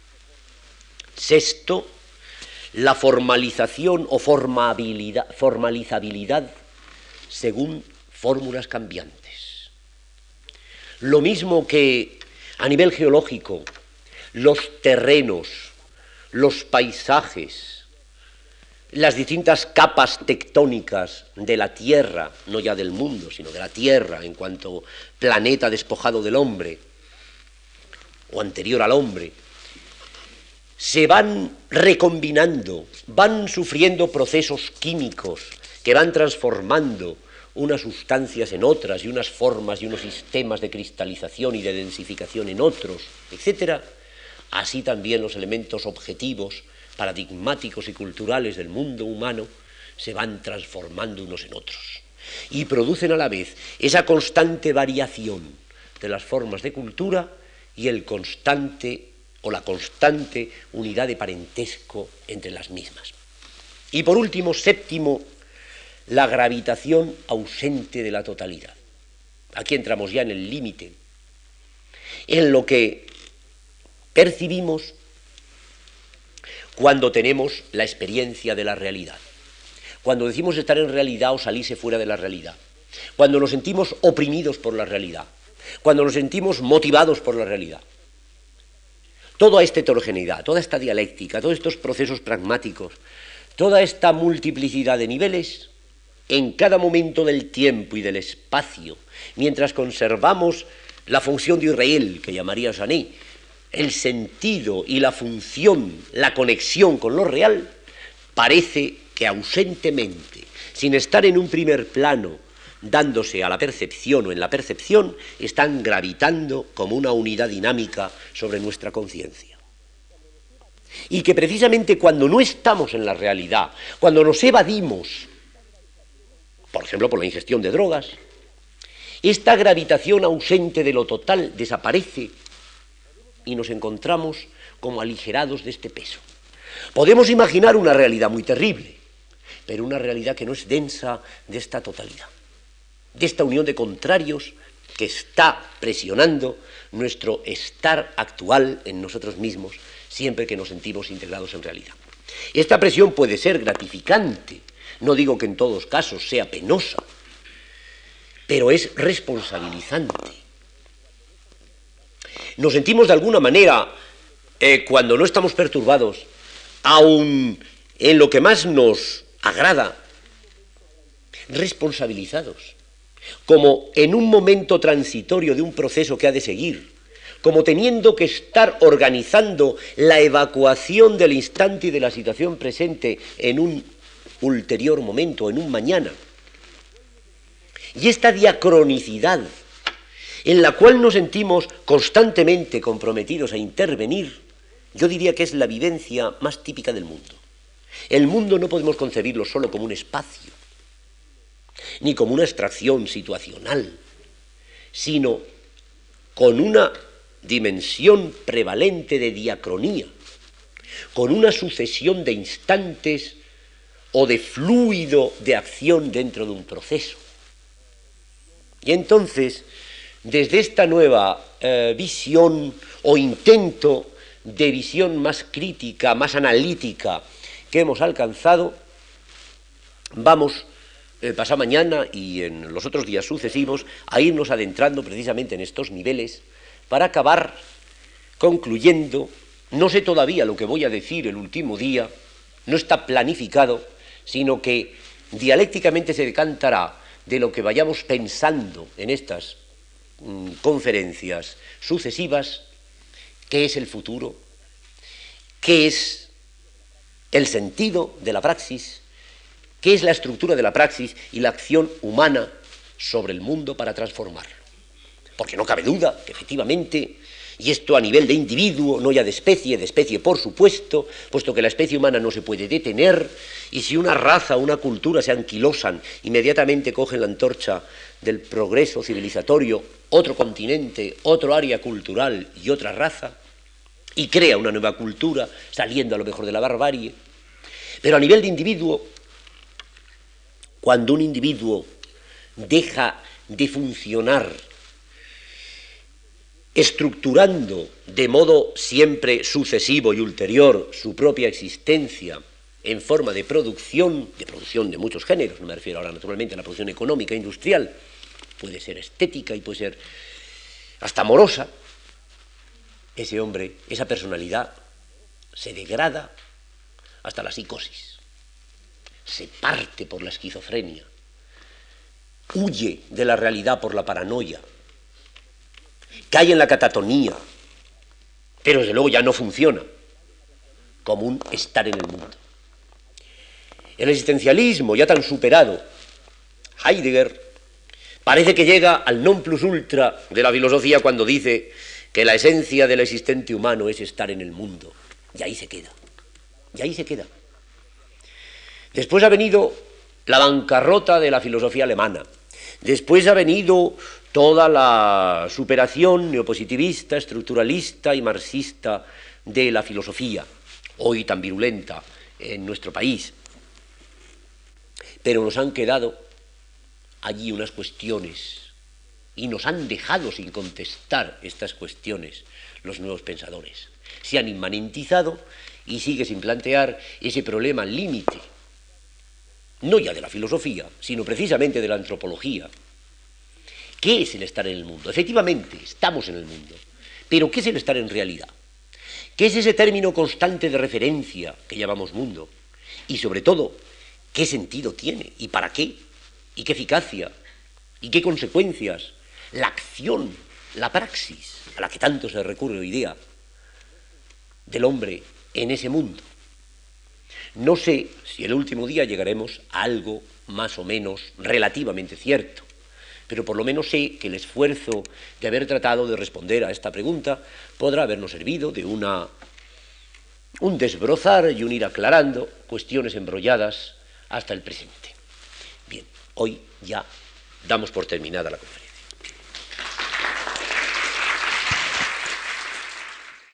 Sexto, la formalización o formalizabilidad según fórmulas cambiantes. Lo mismo que a nivel geológico, los terrenos, los paisajes, las distintas capas tectónicas de la Tierra, no ya del mundo, sino de la Tierra en cuanto planeta despojado del hombre o anterior al hombre, se van recombinando, van sufriendo procesos químicos que van transformando unas sustancias en otras y unas formas y unos sistemas de cristalización y de densificación en otros, etc., así también los elementos objetivos, paradigmáticos y culturales del mundo humano se van transformando unos en otros y producen a la vez esa constante variación de las formas de cultura y el constante o la constante unidad de parentesco entre las mismas. Y por último, séptimo, la gravitación ausente de la totalidad. Aquí entramos ya en el límite, en lo que percibimos cuando tenemos la experiencia de la realidad. Cuando decimos estar en realidad o salirse fuera de la realidad. Cuando nos sentimos oprimidos por la realidad. Cuando nos sentimos motivados por la realidad. Toda esta heterogeneidad, toda esta dialéctica, todos estos procesos pragmáticos, toda esta multiplicidad de niveles, en cada momento del tiempo y del espacio, mientras conservamos la función de Israel, que llamaría Sané, el sentido y la función, la conexión con lo real, parece que ausentemente, sin estar en un primer plano, dándose a la percepción o en la percepción, están gravitando como una unidad dinámica sobre nuestra conciencia. Y que precisamente cuando no estamos en la realidad, cuando nos evadimos, por ejemplo por la ingestión de drogas, esta gravitación ausente de lo total desaparece y nos encontramos como aligerados de este peso. Podemos imaginar una realidad muy terrible, pero una realidad que no es densa de esta totalidad, de esta unión de contrarios que está presionando nuestro estar actual en nosotros mismos siempre que nos sentimos integrados en realidad. Esta presión puede ser gratificante, no digo que en todos casos sea penosa, pero es responsabilizante. Nos sentimos de alguna manera, cuando no estamos perturbados, aun en lo que más nos agrada, responsabilizados, como en un momento transitorio de un proceso que ha de seguir, como teniendo que estar organizando la evacuación del instante y de la situación presente en un ulterior momento, en un mañana. Y esta diacronicidad en la cual nos sentimos constantemente comprometidos a intervenir, yo diría que es la vivencia más típica del mundo. El mundo no podemos concebirlo solo como un espacio, ni como una abstracción situacional, sino con una dimensión prevalente de diacronía, con una sucesión de instantes o de fluido de acción dentro de un proceso. Y entonces, desde esta nueva visión o intento de visión más crítica, más analítica que hemos alcanzado, vamos pasado mañana y en los otros días sucesivos a irnos adentrando precisamente en estos niveles para acabar concluyendo. No sé todavía lo que voy a decir el último día, no está planificado, sino que dialécticamente se decantará de lo que vayamos pensando en estas conferencias sucesivas, qué es el futuro, qué es el sentido de la praxis, qué es la estructura de la praxis y la acción humana sobre el mundo para transformarlo. Porque no cabe duda que efectivamente, y esto a nivel de individuo, no ya de especie por supuesto, puesto que la especie humana no se puede detener, y si una raza o una cultura se anquilosan, inmediatamente cogen la antorcha del progreso civilizatorio, otro continente, otro área cultural y otra raza, y crea una nueva cultura, saliendo a lo mejor de la barbarie. Pero a nivel de individuo, cuando un individuo deja de funcionar estructurando de modo siempre sucesivo y ulterior su propia existencia en forma de producción de muchos géneros, no me refiero ahora naturalmente a la producción económica e industrial, puede ser estética y puede ser hasta amorosa, ese hombre, esa personalidad se degrada hasta la psicosis, se parte por la esquizofrenia, huye de la realidad por la paranoia, cae en la catatonía, pero desde luego ya no funciona como un estar en el mundo. El existencialismo, ya tan superado, Heidegger, parece que llega al non plus ultra de la filosofía cuando dice que la esencia del existente humano es estar en el mundo. Y ahí se queda. Y ahí se queda. Después ha venido la bancarrota de la filosofía alemana. Después ha venido toda la superación neopositivista, estructuralista y marxista de la filosofía, hoy tan virulenta en nuestro país. Pero nos han quedado allí unas cuestiones y nos han dejado sin contestar estas cuestiones los nuevos pensadores. Se han inmanentizado y sigue sin plantear ese problema límite, no ya de la filosofía, sino precisamente de la antropología. ¿Qué es el estar en el mundo? Efectivamente, estamos en el mundo, pero ¿qué es el estar en realidad? ¿Qué es ese término constante de referencia que llamamos mundo? Y sobre todo, ¿qué sentido tiene? ¿Y para qué? ¿Y qué eficacia? ¿Y qué consecuencias? La acción, la praxis, a la que tanto se recurre hoy día, del hombre en ese mundo. No sé si el último día llegaremos a algo más o menos relativamente cierto, pero por lo menos sé que el esfuerzo de haber tratado de responder a esta pregunta podrá habernos servido de un desbrozar y un ir aclarando cuestiones embrolladas hasta el presente. Bien, hoy ya damos por terminada la conferencia.